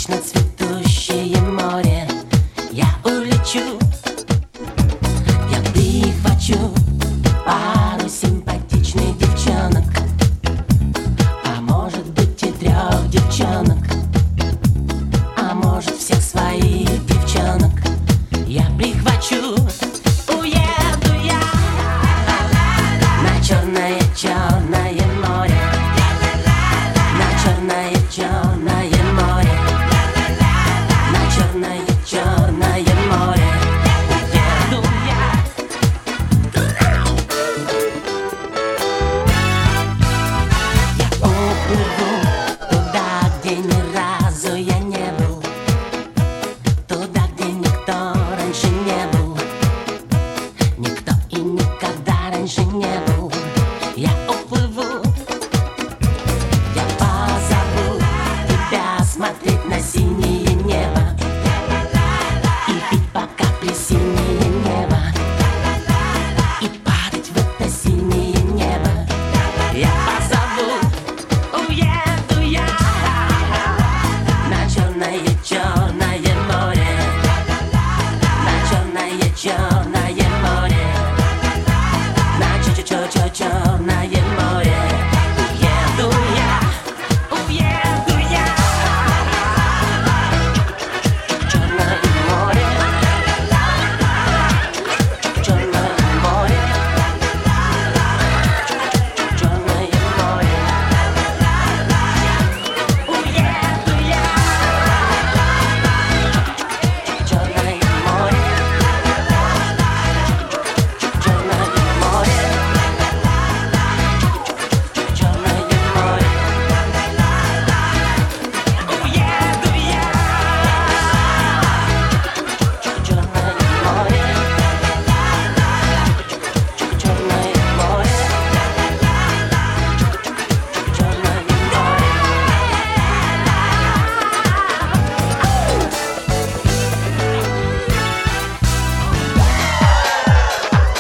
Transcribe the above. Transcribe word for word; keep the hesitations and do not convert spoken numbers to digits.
вечно цветущее море. Я улечу, я прихвачу пару симпатичных девчонок, а может быть и трех девчонок, а может всех своих девчонок. Я прихвачу, уеду я на черное, черное море, на черное, черное